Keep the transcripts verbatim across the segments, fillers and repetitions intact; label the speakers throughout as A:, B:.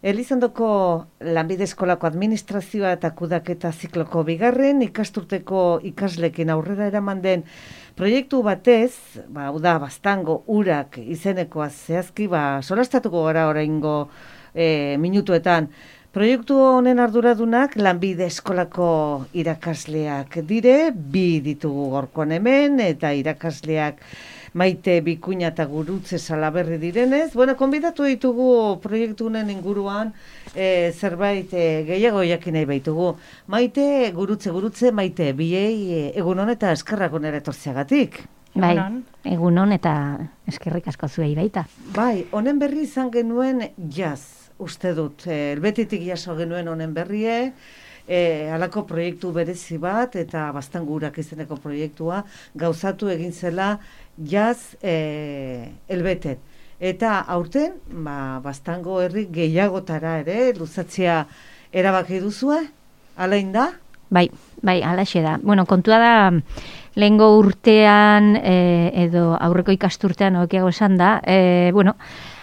A: Elizondoko Lanbide Eskolako Administrazioa eta Kudaketa zikloko bigarren ikasturteko ikaslekin aurrera eraman den proiektu batez, ba, hau da, Baztango urak izenekoa zehazki, ba, solastatuko gara oraingo e, minutuetan. Proiektu honen arduradunak Lanbide Eskolako irakasleak dire, bi ditugu gorkoan hemen, eta irakasleak Maite Bikuña eta Gurutze Salaberri direnez. Bueno, konbidatu ditugu proiektu honen inguruan e, zerbait e, gehiago jakin nahi baitugu. Maite, Gurutze, Gurutze, Maite, biei e, egunon eta eskerrak onera etortzeagatik.
B: Bai, egunon eta eskerrik asko zuei baita.
A: Bai, honen berri izan genuen jaz, uste dut. E, elbetitik jaso genuen honen berrie, E, halako proiektu berezi bat eta Baztango urak izeneko proiektua gauzatu egin zela jaz e, elbeten. Eta aurten, ba, Baztango herri gehiagotara ere luzatzea erabaki duzue? Alain da?
B: Bai, bai, alaxe da. Bueno, kontua da, lehengo urtean e, edo aurreko ikasturtean okeago esan da, e, bueno,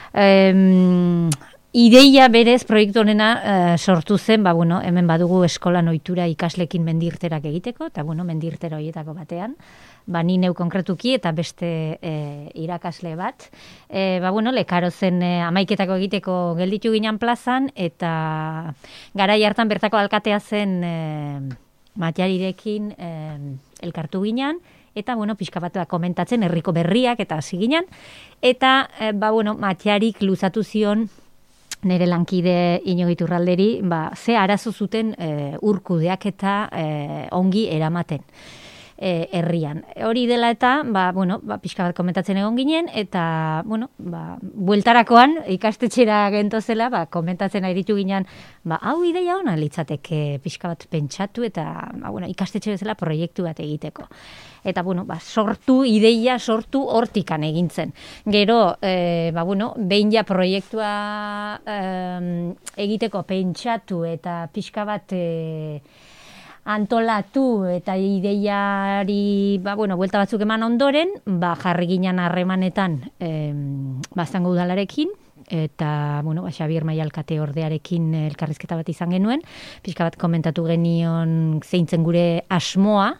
B: em, ideia berez proiektu honena uh, sortu zen, ba, bueno, hemen badugu eskolan ohitura ikaslekin mendirterak egiteko, eta bueno, mendirtera horietako batean, ba, ni neu konkretuki eta beste e, irakasle bat. E, ba, bueno, lekaro zen e, amaiketako egiteko gelditu ginen plazan, eta garai hartan bertako alkatea zen e, Matiarirekin e, elkartu ginen, eta, bueno, pixka bat komentatzen herriko berriak eta hasi ginen, eta, e, ba, bueno, Matiarik luzatu zion nire lankide Iñigo Iturralderi, ba, ze arazo zuten e, urkudeak eta e, ongi eramaten e, herrian. Hori dela eta, ba, bueno, ba, pixka bat komentatzen egon ginen, eta, bueno, ba, bueltarakoan ikastetxera gentozela, ba, komentatzen airitu ginen, ba, hau ideia ona litzateke pixka bat pentsatu, eta, ba, bueno, ikastetxe bezala proiektu bat egiteko. Eta, bueno, ba, sortu, ideia sortu hortikan egintzen. Gero, e, ba, bueno, behin ja proiektua e, egiteko pentsatu eta pixka bat e, antolatu eta ideiari, ba, bueno, buelta batzuk eman ondoren, ba, jarri ginen harremanetan e, Baztango udalarekin, eta, bueno, ba, Xabier Maia alkate ordearekin elkarrizketa bat izan genuen, pixka bat komentatu genion zeintzen gure asmoa,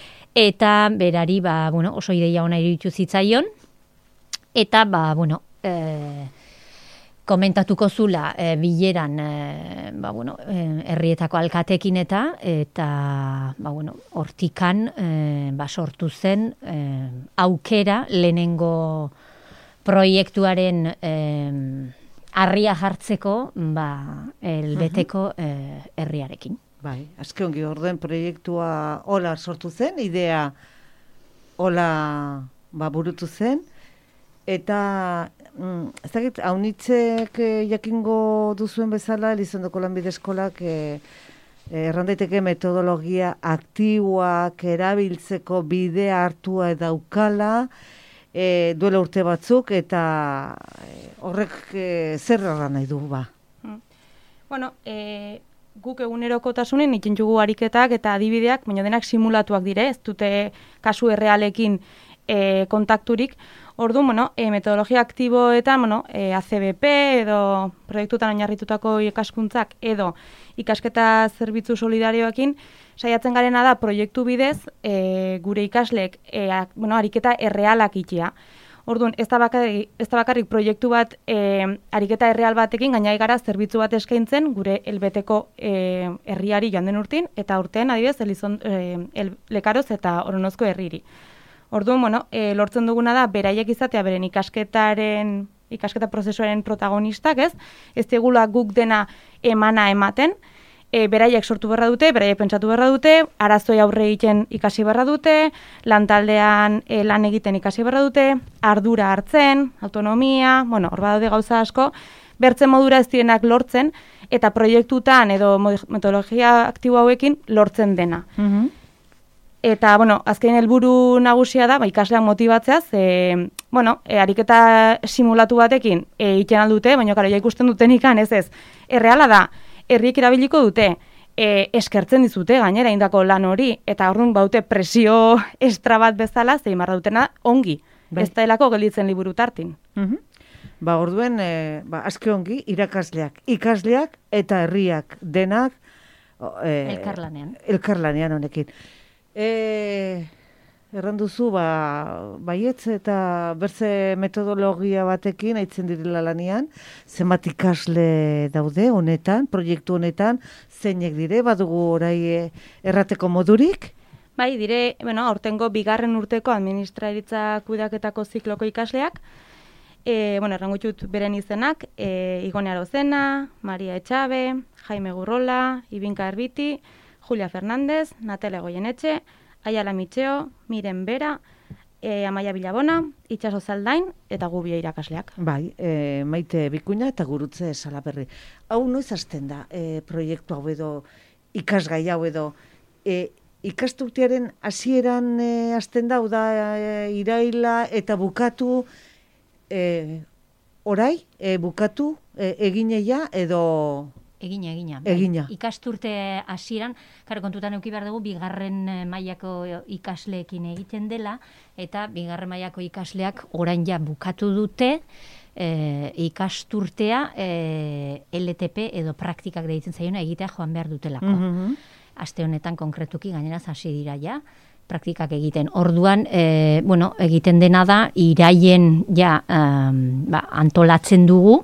B: eta berari, ba, bueno, oso ideia ona iruditu zitzaion, eta, ba, bueno, e, komentatuko zula e, bileran, e, ba, bueno, e, herrietako alkatekin eta, eta, ba, bueno, hortikan, e, ba, sortu zen e, aukera lehenengo proiektuaren e, harria jartzeko, ba, elbeteko e, herriarekin.
A: Bai, azke ongi orden proiektua hola sortu zen, idea hola ba, burutu zen, eta mm, ez dakit, haunitzek eh, jakingo duzuen bezala, Elizondoko Lanbide Eskolak eh, errandaiteke metodologia aktiboak erabiltzeko bidea hartua edaukala, eh, duela urte batzuk, eta eh, horrek eh, zer erran nahi du, ba?
C: Mm. Bueno, eh... guk egunerokotasunen egiten dugu ariketak eta adibideak, baina denak simulatuak dire, ez dute kasu errealekin e, kontakturik. Orduan, bueno, e, metodologia aktiboetan, bueno, e, A C B P edo proiektutan oinarritutako ikaskuntzak edo ikasketa zerbitzu solidarioekin, saiatzen garena da proiektu bidez e, gure ikasleek e, a, bueno, ariketa errealak itia. Orduan, ez da bakarrik, ez da bakarrik proiektu bat e, ariketa erreal batekin gainai gara zerbitzu bat eskaintzen gure elbeteko e, herriari joan den urtin, eta urtean adibidez Elizon, e, el, Lekaroz eta Oronozko herriri. Orduan, bueno, e, lortzen duguna da beraiek izatea beren ikasketaren ikasketa prozesuaren protagonistak, ez? Ez digula guk dena emana ematen, E, beraiek sortu berra dute, beraiek pentsatu berra dute, arazoi aurre egiten ikasi berra dute, lantaldean e, lan egiten ikasi berra dute, ardura hartzen, autonomia, bueno, hor badaude gauza asko, bertzen modura ez direnak lortzen, eta proiektutan edo metodologia aktibo hauekin lortzen dena. Mm-hmm. Eta, bueno, azken helburu nagusia da, ba, ikasleak motibatzea, ze, bueno, e, ariketa simulatu batekin e, egiten aldute, baina karo, ja ikusten duten ikan, ez ez, erreala da, herriek erabiliko dute, e, eskertzen dizute gainera indako lan hori, eta horren baute presio estra bat bezala, zein marra dutena ongi, bai. Ez da helako gelditzen liburu tartin.
A: Uh-huh. Ba, orduen, e, ba, aski ongi, irakasleak, ikasleak eta herriak denak e,
B: elkarlanean.
A: Elkarlanean honekin. E, erran duzu, ba, baietz eta berze metodologia batekin aitzen direla lanean, zenbat ikasle daude honetan, proiektu honetan, zeinek dire, badugu orai errateko modurik?
C: Bai, dire, bueno, aurtengo bigarren urteko administraritza kudeaketako zikloko ikasleak, e, bueno, errangutxut beren izenak, e, Igone Arozena, Maria Etxabe, Jaime Gurrola, Ibinka Erbiti, Julia Fernández, Natale Goyenetxe, Aiala Mitxeo, Miren Bera, e, Amaia Bilabona, Itxaso Zaldain eta Gubia irakasleak.
A: Bai, e, Maite Bikuña eta Gurutze Salaberri. Hau noiz hasten da e, proiektu hau edo, ikasgai hau edo, e, ikasturtearen hasieran e, hasten da, da e, iraila eta bukatu, e, orai, e, bukatu, e, egineia edo...
B: Egina, egina.
A: Egina.
B: Bai. Ikasturte hasieran, karo kontutan eduki behar dugu, bigarren mailako ikasleekin egiten dela, eta bigarren mailako ikasleak orain ja bukatu dute, e, ikasturtea e, L T P edo praktikak deitzen zaiona egitea joan behar dutelako. Mm-hmm. Aste honetan konkretuki gainera hasi dira ja, praktikak egiten. Orduan, e, bueno, egiten dena da, iraien ja um, ba, antolatzen dugu,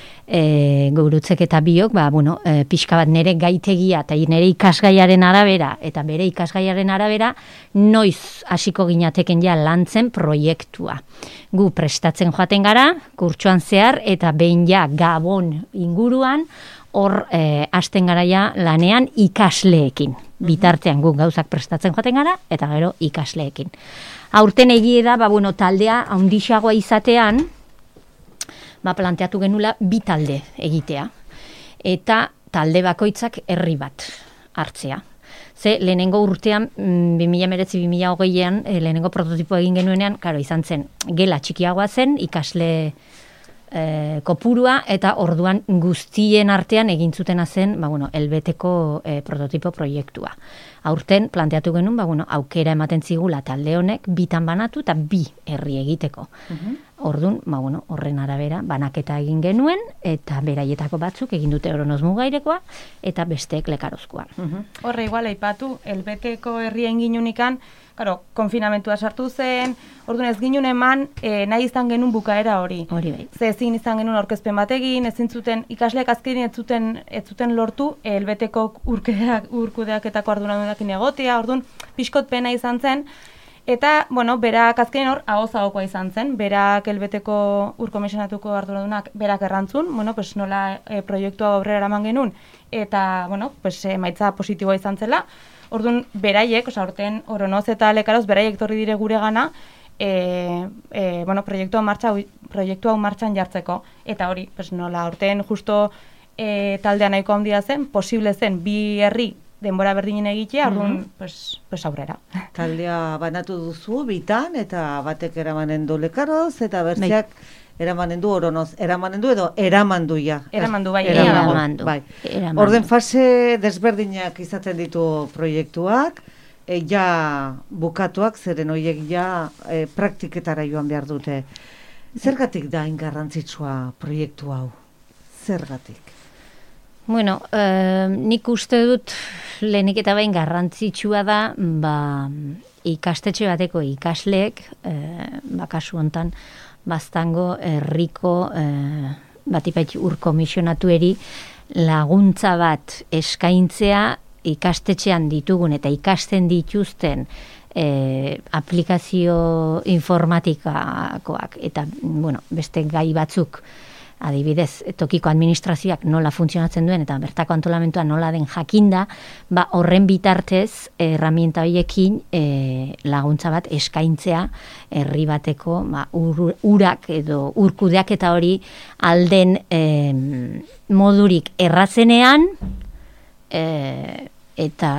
B: E, Gurutzek eta biok, ba, bueno, e, pixka bat nire gaitegia eta nire ikasgaiaren arabera eta bere ikasgaiaren arabera noiz hasiko ginateken ja lantzen proiektua. Gu prestatzen joaten gara, kurtsoan zehar eta behin ja Gabon inguruan hor e, hasten gara ja lanean ikasleekin. Bitartean gu gauzak prestatzen joaten gara eta gero ikasleekin. Aurten egie da, ba, bueno, taldea handixagoa izatean, ba, planteatu genula bi talde egitea. Eta talde bakoitzak herri bat hartzea. Ze lehenengo urtean, bi mila hemeretzi bi mila hogeian, lehenengo prototipo egin genuenean, karo, izan zen, gela txikiagoa zen, ikasle e, kopurua, eta orduan guztien artean egin zutena zen, ba, bueno, elbeteko e, prototipo proiektua. Aurten planteatu genuen, ba, bueno, aukera ematen zigula talde honek, bitan banatu eta bi herri egiteko. Uh-huh. Orduan, ba, bueno, horren arabera, banaketa egin genuen, eta beraietako batzuk egin dute Oronoz Mugairekoa, eta besteek Lekarozkoa.
C: Uh-huh. Horre, igual, aipatu, elbeteko herrien ginunikan, karo, konfinamentua sartu zen, orduan ez ginun eman, e, nahi izan genuen bukaera hori.
B: Hori bai.
C: Ze ezin izan genuen aurkezpen bategin, ezin zuten, ikasleak azkenin ez zuten, ez zuten lortu, elbeteko urkudeak, urkudeaketako arduradunekin egotea, orduan, pixkot pena izan zen, eta, bueno, berak azkenin hor, ahoz-ahokoa izan zen, berak elbeteko urkomisionatuko arduradunak berak errantzun, bueno, pues nola e, proiektua aurrera eraman genuen, eta, bueno, pues emaitza positiboa izan zela. Orduan, beraiek, oza, orten Oronoz eta Lekaroz, beraiek torri dire gure gana, e, e, bueno, proiektu hau martxa, proiektu hau martxan jartzeko. Eta hori, pues nola, orten justo e, taldea nahiko handia zen, posible zen, bi herri denbora berdinen egitea, orduan, mm-hmm. pues, pues aurrera.
A: Taldea banatu duzu, bitan, eta batek eramanen du Lekaroz, eta bertzeak... Bai. Eramanen du Oronoz, eramanen du edo eramandu ja.
C: Eramandu, bai.
B: Eramandu.
A: Bai. Orden fase desberdinak izaten ditu proiektuak, e, ja bukatuak, zeren horiek ja e, praktiketara joan behar dute. Zergatik da ingarrantzitsua proiektu hau? Zergatik?
B: Bueno, eh, nik uste dut lehenik eta bain garrantzitsua da, ba, ikastetxe bateko ikasleek, eh, ba, kasu hontan, Baztango herriko eh, batipait urkomisionatueri laguntza bat eskaintzea ikastetxean ditugun eta ikasten dituzten eh, aplikazio informatikakoak eta bueno, beste gai batzuk adibidez, tokiko administrazioak nola funtzionatzen duen eta bertako antolamentua nola den jakinda, ba horren bitartez erramienta horiekin e, laguntza bat eskaintzea herri bateko ba, ur, urak edo urkudeak eta hori alden e, modurik errazenean e, eta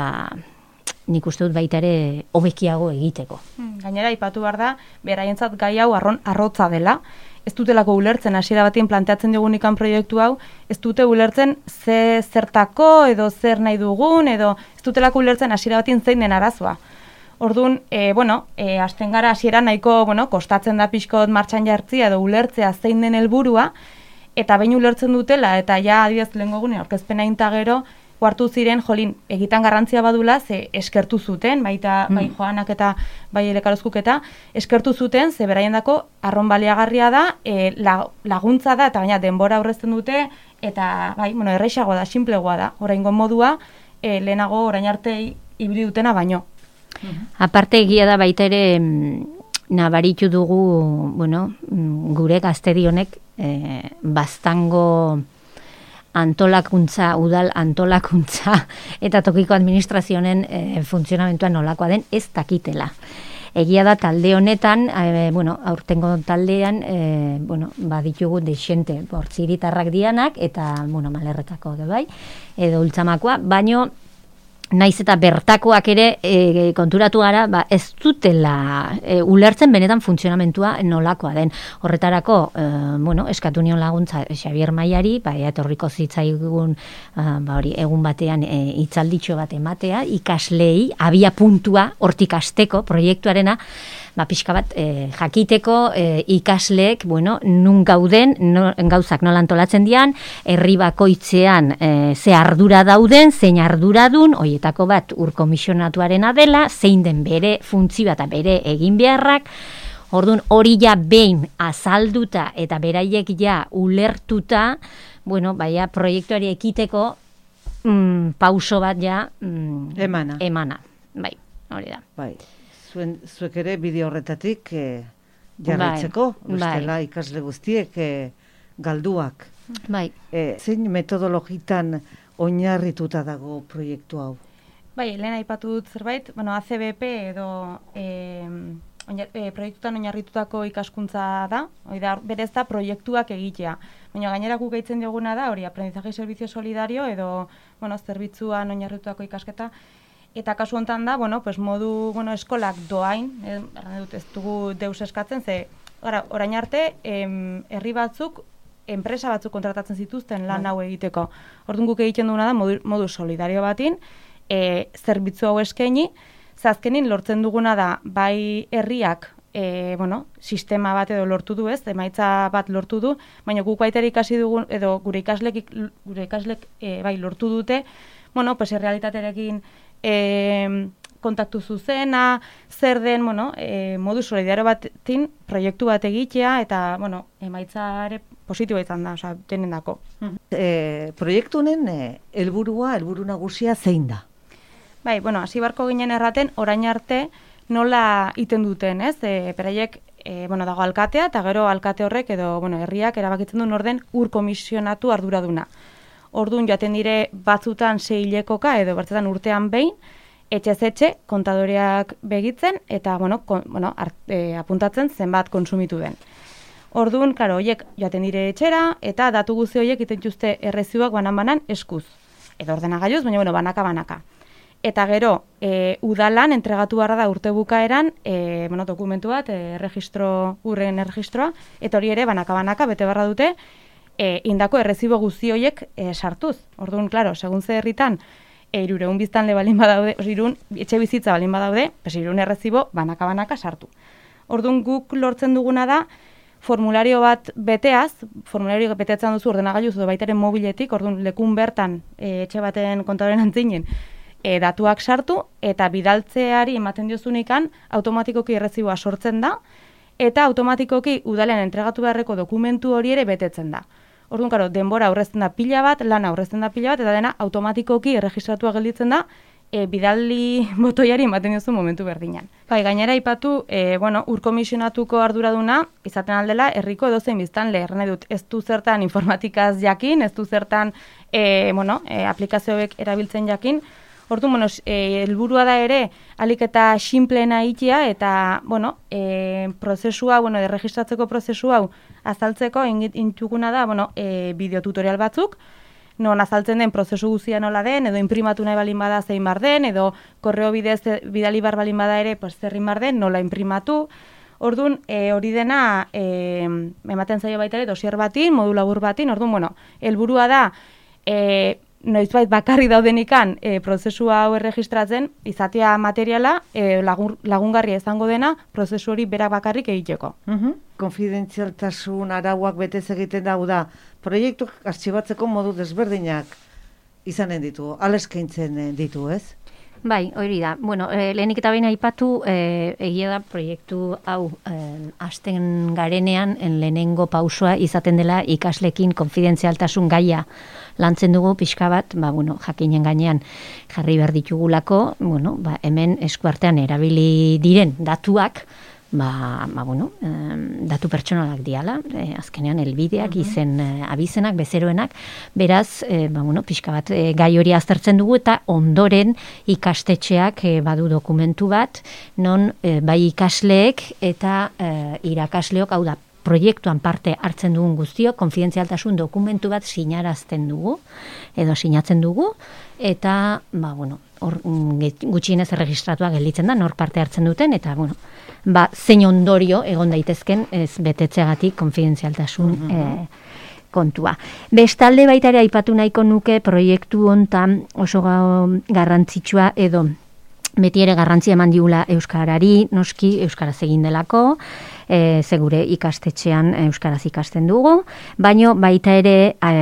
B: nik uste dut baita ere hobekiago egiteko.
C: Gainera, aipatu behar da, beraientzat gai hau arron arrotza dela, ez dutelako ulertzen, hasiera batien planteatzen digunikan proiektu hau, ez dute ulertzen ze zertako edo zer nahi dugun, edo ez dutelako ulertzen hasiera batien zein den arazoa. Orduan, e, bueno, e, azten gara hasieran nahiko, bueno, kostatzen da pixkot martxan jartzia edo ulertzea zein den helburua, eta behin ulertzen dutela, eta ja adibidez lehengo gune, aurkezpena inta gero, hartu ziren, jolin, egitan garrantzia badula, ze eskertu zuten, baita, mm. bai Joanak eta bai Elekarozkuk eta, eskertu zuten, ze beraiendako arron baliagarria da, e, laguntza da, eta gaina denbora aurrezten dute, eta, bai, bueno, erreixagoa da, simplegoa da, oraingo modua, e, lehenago orain arte ibili dutena baino.
B: Aparte egia da baita ere nabaritu dugu, bueno, gure gazterionek eh, bastango antolakuntza, udal antolakuntza eta tokiko administrazionen eh, funtzionamentua nolakoa den ez dakitela. Egia da talde honetan, eh, bueno, aurtengo taldean, eh, bueno, baditugu deixente bortziritarrak dianak eta, bueno, malerrekako de bai, edo ultzamakoa, baino naiz eta bertakoak ere e, konturatu gara, ba, ez dutela e, ulertzen benetan funtzionamentua nolakoa den. Horretarako, e, bueno, eskatu nion laguntza Xabier Maiari, ba, etorriko zitzaigun, ba, hori, egun batean e, hitzalditxo bat ematea, ikaslei, abia puntua, hortik asteko proiektuarena, ba, pixka bat e, jakiteko e, ikasleek, bueno, nun gauden, no, gauzak nola antolatzen dian, herri bakoitzean e, ze ardura dauden, zein arduradun, hoietako bat urkomisionatuarena dela, zein den bere funtzioa eta bere egin beharrak, orduan hori ja behin azalduta eta beraiek ja ulertuta, bueno, baina proiektuari ekiteko mm, pauso bat ja mm,
A: emana.
B: emana. Bai, hori da.
A: Bai. Zuen, zuek ere bideo horretatik eh, jarraitzeko,
B: bai,
A: bestela
B: bai.
A: ikasle guztiek eh, galduak.
B: Bai.
A: Eh, zein metodologitan oinarrituta dago proiektu hau?
C: Bai, lehen aipatu dut zerbait, bueno, A C B P edo e, oinar, e, proiektutan oinarritutako ikaskuntza da, hori da, berez da proiektuak egitea. Baina gainera guk gehitzen dioguna da, hori, aprendizaje servizio solidario edo, bueno, zerbitzuan oinarritutako ikasketa. Eta kasu hontan da, bueno, pues modu, bueno, eskolak doain, eh, dut ez dugu deus eskatzen, ze, gara, orain arte, em, herri batzuk, enpresa batzuk kontratatzen zituzten lan hau egiteko. Orduan guk egiten duguna da, modu, modu solidario batin, e, zerbitzu hau eskaini, zazkenin lortzen duguna da, bai herriak, e, bueno, sistema bat edo lortu du ez, emaitza bat lortu du, baina guk baita ikasi dugu, edo gure ikaslek, gure ikaslek e, bai lortu dute, bueno, pues errealitatearekin E, kontaktu zuzena, zer den, bueno, e, modu solidario batin proiektu bat egitea, eta, bueno, emaitzare positiboa izan da, osea, denen dako.
A: E, proiektu honen e, helburua, helburu nagusia zein da?
C: Bai, bueno, hasi barko ginen erraten, orain arte nola iten duten, ez? E, beraiek, e, bueno, dago alkatea, eta gero alkate horrek, edo, bueno, herriak erabakitzen du norden ur komisionatu arduraduna. Orduan joaten dire batzutan seilekoka edo batzutan urtean behin, etxez etxe kontadoreak begitzen eta bueno, kon, bueno, art, e, apuntatzen zenbat konsumitu den. Orduan, claro, hoiek joaten dire etxera eta datu guzti hoiek iten dituzte erreziduak banan-banan eskuz. Edo ordenagailuz, baina bueno, banaka-banaka. Eta gero, e, udalan entregatu barra da urte bukaeran, e, bueno, dokumentu bat, e, erregistro, urren erregistroa, eta hori ere banaka-banaka bete barra dute, E, indako errezibo guzti horiek e, sartuz. Orduan, klaro, segun ze herritan, e, irureun biztanle balin badaude, os, irun, etxe bizitza balin badaude, pues irun errezibo banaka-banaka sartu. Orduan, guk lortzen duguna da, formulario bat beteaz, formulario betetzen duzu ordenagailuz edo baitaren mobiletik, orduan lekun bertan e, etxe baten kontadoren antzinen, e, datuak sartu, eta bidaltzeari ematen diozunikan, automatikoki erreziboa sortzen da, eta automatikoki udalen entregatu beharreko dokumentu hori ere betetzen da. Orduan, karo, denbora aurrezten da pila bat, lana aurrezten da pila bat, eta dena automatikoki erregistratua gelditzen da, e, bidaldi botoiari ematen diozu momentu berdinan. Bai, gainera ipatu, e, bueno, urkomisionatuko arduraduna, izaten aldela, herriko edozein biztanle, nahi dut, ez du zertan informatikaz jakin, ez du zertan, e, bueno, e, aplikazioek erabiltzen jakin. Orduan, bueno, e, helburua da ere, alik eta xinpleena itea, eta, bueno, e, prozesua, bueno, erregistratzeko prozesu hau azaltzeko, intuguna da, bueno, e, bideotutorial batzuk, non azaltzen den prozesu guztia nola den, edo imprimatu nahi balin bada zein bar den, edo korreo bidez bidali bar balin bada ere, pues, zerrin bar den, nola imprimatu. Orduan, e, hori dena, e, ematen zaio baita ere, dosier batin, modu labur batin, orduan, bueno, helburua da, e, noizbait bakarri daudenikan e, prozesua hau erregistratzen, izatea materiala e, lagun, lagungarria izango dena prozesu hori berak bakarrik egiteko.
A: Uh-huh. Konfidentzialtasun arauak betez egiten da, da proiektuak artxibatzeko modu desberdinak izanen ditu, aleskaintzen ditu, ez?
B: Bai, hori da. Bueno, eh, lehenik eta behin aipatu, eh, egia da proiektu hau eh, hasten garenean en lehenengo pausoa izaten dela ikaslekin konfidentzialtasun gaia lantzen dugu pixka bat, ba, bueno, jakinen gainean jarri behar ditugulako, bueno, ba, hemen eskuartean erabili diren datuak, ba, ba bueno, eh, datu pertsonalak diala, eh, azkenean helbideak, uh-huh. izen eh, abizenak, bezeroenak, beraz, eh, ba, bueno, pixka bat eh, gai hori aztertzen dugu eta ondoren ikastetxeak eh, badu dokumentu bat, non eh, bai ikasleek eta eh, irakasleok, hau da, proiektuan parte hartzen dugun guztio, konfidentzialtasun dokumentu bat sinarazten dugu, edo sinatzen dugu, eta, ba, bueno, hor gutxienez erregistratua gelditzen da, nor parte hartzen duten, eta, bueno, ba, zein ondorio egon daitezken ez betetzeagatik konfidentzialtasun mm-hmm. eh, kontua. Bestalde baita ere aipatu nahiko nuke proiektu hontan oso garrantzitsua edo beti ere garrantzia eman diula euskarari, noski euskaraz egin delako, e, segure ikastetxean euskaraz ikasten dugu, baino baita ere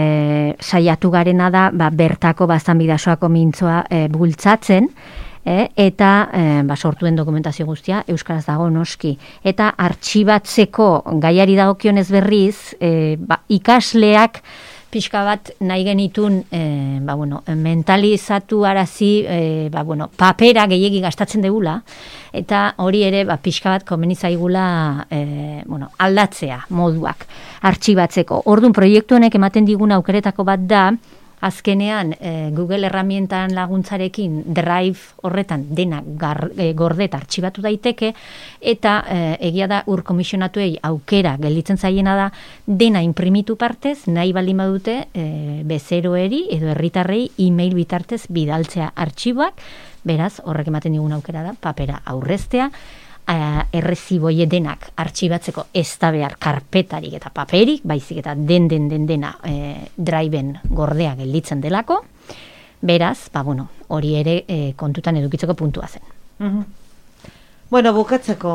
B: e, saiatu garena da ba, bertako bazan bidasoako mintzoa e, bultzatzen, e, eta e, ba, sortuen dokumentazio guztia euskaraz dago noski. Eta artxibatzeko gaiari dagokionez berriz, e, ba, ikasleak pixka bat nahi genitun eh, ba, bueno, mentalizatu arazi eh, ba, bueno, papera gehiegi gastatzen degula, eta hori ere ba, pixka bat komeni zaigula eh, bueno, aldatzea moduak artxibatzeko. Orduan proiektu honek ematen digun aukeretako bat da, azkenean eh, Google erramientan laguntzarekin Drive horretan dena gar, e, gordet artxibatu daiteke, eta eh, egia da ur komisionatuei aukera gelditzen zaiena da dena imprimitu partez, nahi baldin badute eh, bezeroeri edo herritarrei e-mail bitartez bidaltzea artxiboak, beraz horrek ematen digun aukera da papera aurreztea, erreziboie denak artxibatzeko ez da behar karpetarik eta paperik, baizik eta den den den dena e, driven gordea gelditzen delako, beraz, ba bueno, hori ere e, kontutan edukitzeko puntua zen.
A: Uh-huh. Bueno, bukatzeko,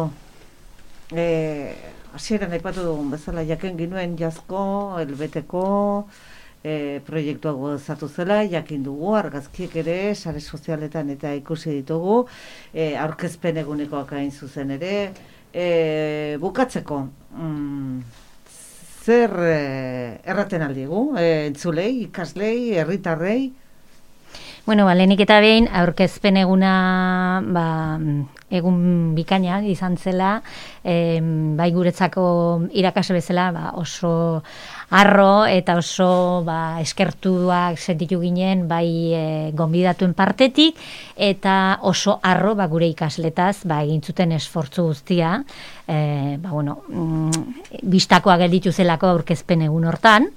A: hasieran e, aipatu dugun bezala, jaken ginuen jazko, elbeteko, E, proiektua gozatu zela, jakin dugu, argazkiek ere, sare sozialetan eta ikusi ditugu, e, aurkezpen egunekoak hain zuzen ere, e, bukatzeko, mm, zer e, erraten aldigu, e, entzulei, ikaslei, herritarrei?
B: Bueno, ba, lehenik eta behin, aurkezpen eguna, ba, egun bikaina izan zela, e, bai guretzako irakasle bezala, ba, oso arro eta oso ba, eskertuak sentitu ginen bai e, gonbidatuen partetik, eta oso arro ba, gure ikasletaz ba, egin zuten esfortzu guztia, e, ba, bueno, mm, bistakoa gelditu zelako aurkezpen egun hortan,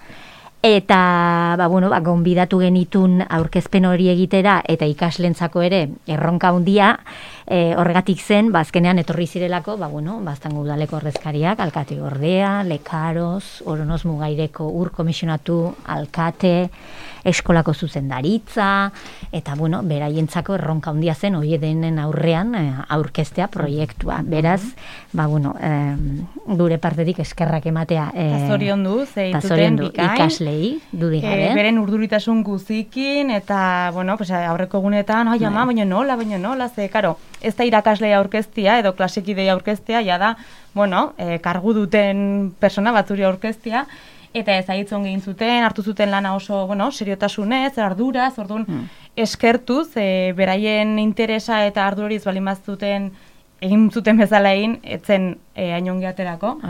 B: eta ba, bueno, ba, gonbidatu genitun aurkezpen hori egitera eta ikaslentzako ere erronka handia, e, horregatik zen, ba, azkenean etorri zirelako, ba, bueno, baztango udaleko ordezkariak, alkate gordea, lekaroz, oronoz mugaireko ur komisionatu, alkate, eskolako zuzendaritza, eta bueno, beraientzako erronka handia zen, hori denen aurrean e, aurkeztea proiektua. Beraz, ba, bueno, e, gure partetik eskerrak ematea. E,
C: Zorion du, zeituten bikain.
B: Ikaslei, dudik gabe.
C: E, beren urduritasun guzikin, eta, bueno, pues, aurreko egunetan, ai, ama, baina nola, baina nola, ze, karo, ez da irakaslea aurkeztia, edo klasekidea aurkeztia, ja da, bueno, e, kargu duten persona batzuri aurkeztia, eta ezagitzen egin zuten, hartu zuten lana oso, bueno, seriotasunez, arduraz, orduan, hmm. eskertuz, e, beraien interesa eta arduriz balin bazuten, egin zuten bezala egin, etzen e, ainongi aterako.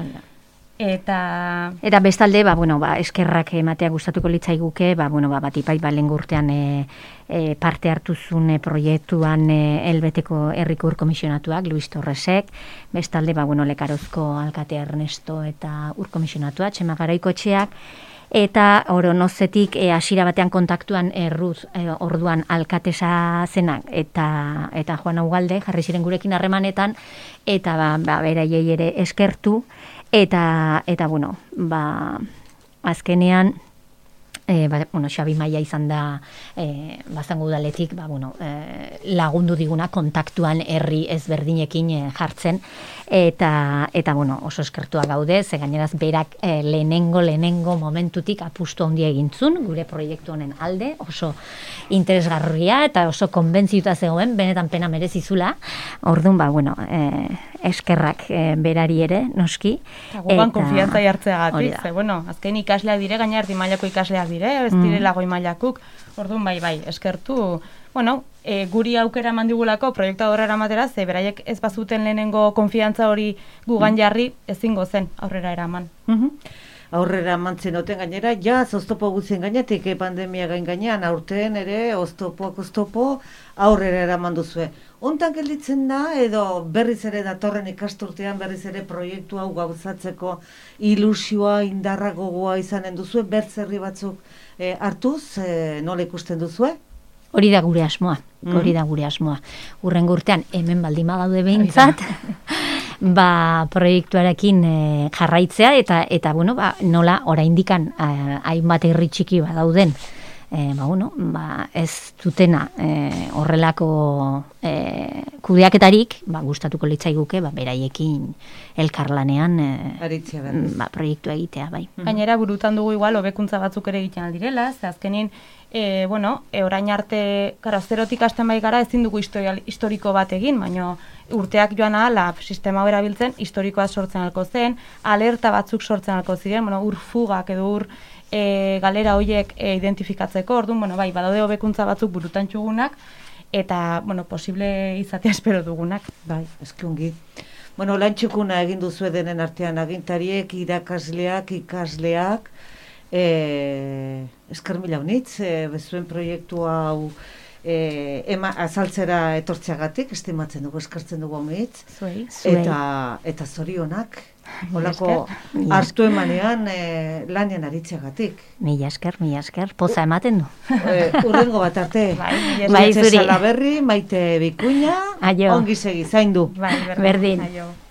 C: Eta...
B: Eta bestalde, ba, bueno, ba, eskerrak ematea gustatuko litzaiguke, ba, bueno, ba, batipai, ba, lengurtean e, e, parte hartuzun e, proiektuan e, elbeteko herriko urkomisionatuak, Luis Torresek, bestalde, ba, bueno, lekarozko alkate Ernesto eta urkomisionatua, Txema Garaikoetxeak, eta oronozetik e, hasiera batean kontaktuan erruz e, orduan alkatesa zenak eta eta Juan Ugalde jarri ziren gurekin harremanetan, eta ba, ba, beraiei ere eskertu. Eta, eta bueno, ba, azkenean E, ba, bueno, Xabi Maia izan da e, Baztango udaletik ba, bueno, e, lagundu diguna kontaktuan herri ezberdinekin e, jartzen eta, eta bueno, oso eskertua gaude, ze gaineraz berak e, lehenengo, lehenengo momentutik apustu handia egintzun, gure proiektu honen alde, oso interesgarria eta oso konbentzituta zegoen, benetan pena merezizula, orduan, ba, bueno, e, eskerrak e, berari ere, noski.
C: Eta gugan konfiantza jartzeagatik, ze, bueno, azken ikasleak dire, gaina erdi mailako ikasleak dire, ez direla goi mailakuk, orduan bai, bai, eskertu, bueno, e, guri aukera mandigulako proiektu aurrera eramatera, ze beraiek ez bazuten lehenengo konfiantza hori gugan jarri, ezingo zen aurrera eraman.
A: Aurrera mantzen oten gainera, ja, oztopo guzien gainetik, eh, pandemia gain gainean, aurten ere, oztopoak oztopo, aurrera eraman duzue. Hontan gelditzen da, edo berriz ere datorren ikasturtean, berriz ere proiektu hau gauzatzeko ilusioa, indarra gogoa izanen duzue, bertzerri batzuk eh, hartuz, eh, nola ikusten duzue?
B: Hori da gure asmoa, hori da gure asmoa. Hurrengo urtean, hemen baldin badaude behintzat, ba, proiektuarekin e, jarraitzea, eta, eta bueno, ba, nola oraindikan eh, hainbat herri txiki badauden, e, ba, bueno, ba, ez dutena e, horrelako e, kudeaketarik, ba, gustatuko litzaiguke, ba, beraiekin elkarlanean e, ba, proiektua egitea, bai.
C: Gainera, burutan dugu igual, hobekuntza batzuk ere egiten aldirela, ze azkenin, E, bueno, e, orain arte, gara, zerotik hasten bai gara, ezin dugu historial, historiko bat egin, baina urteak joan ahala, sistema hau erabiltzen, historikoa sortzen alko zen, alerta batzuk sortzen alko ziren, bueno, ur fugak edo ur e, galera horiek e, identifikatzeko, orduan, bueno, bai, badaude hobekuntza batzuk burutan txugunak, eta, bueno, posible izatea espero dugunak.
A: Bai, eskungi. Bueno, lan txukuna egin duzu denen artean, agintariek, irakasleak, ikasleak, E, esker mila honitz, e, bezuen proiektu hau e, ema, azaltzera etortzeagatik, estimatzen dugu, eskertzen dugu honitz, eta, eta zorionak, holako hartu emanean e, lanean aritzeagatik.
B: Mila esker, mila esker, poza ematen du.
A: E, urrengo bat arte,
B: bai, zuri.
A: Salaberri, Maite Bikuña, ongi segi, zaindu.
C: Bai,
B: berdin.
C: Aio.